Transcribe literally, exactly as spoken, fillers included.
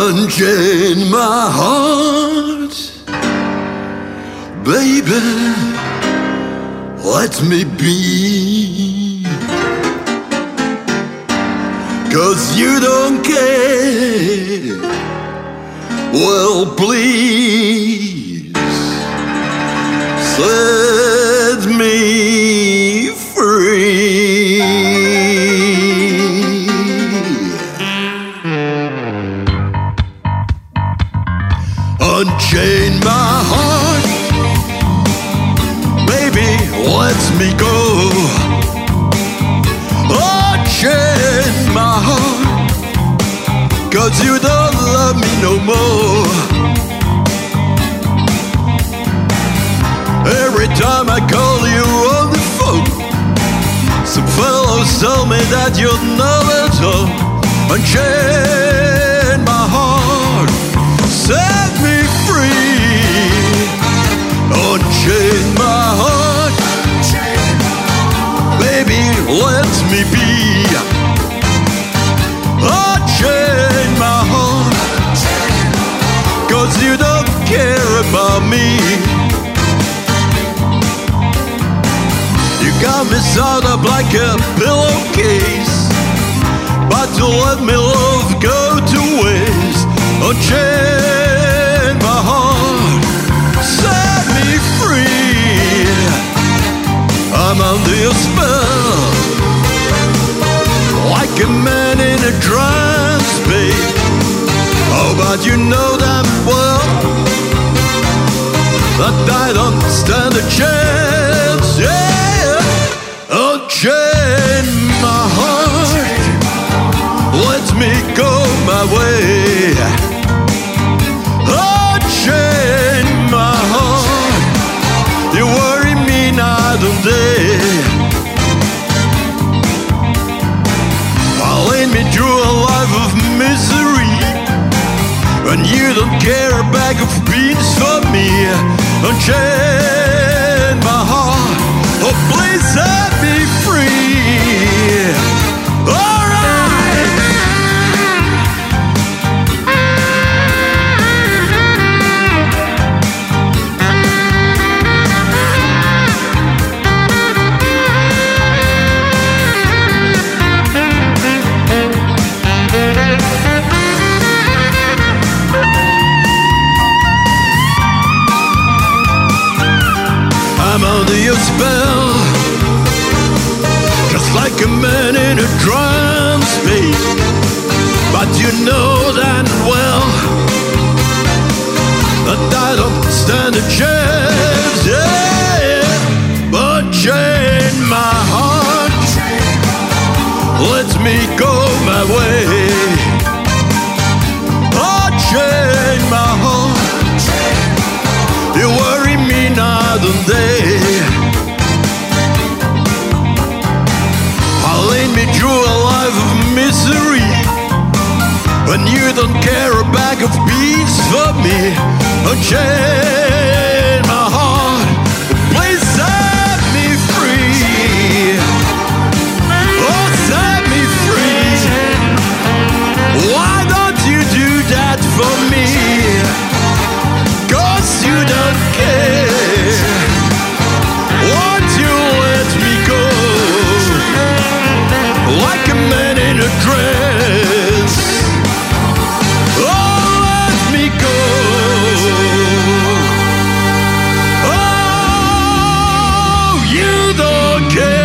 Unchain my heart, baby, let me be. 'Cause you don't care. Well, please set me free. Unchain my heart, baby, let me go. Unchain my heart, 'cause you don't love me no more. Every time I call you on the phone, some fellows tell me that you're not at home. Unchain my heart, set me free. Unchain my heart, baby, let me be. Unchain my heart, 'cause you don't care about me. You got me sewed up like a pillowcase, but to let me love go to waste. Unchain my heart, set me free. I'm under your spell, like a man in a trance, babe. Oh, but you know damn well that I don't stand a chance. Yeah, unchain my heart, let me go my way. Unchain my heart, you worry me night and day. Lead me through a life of misery, and you don't care a bag of beans for me. Unchain my heart, oh please set me free. Alright. I'm under your spell, just like a man in a trance, babe. But you know that well that I don't stand a chance. Yeah, but chain my heart, let me go my way. Oh, chain my heart, you worry me night and day. Lead me through a life of misery, when you don't care a bag of beans for me. Unchain my heart, please set me free. Oh, set me free. Why don't you do that for me? 'Cause you don't care. Won't you let me go? Like a man in a dress, oh, let me go. Oh, you don't care.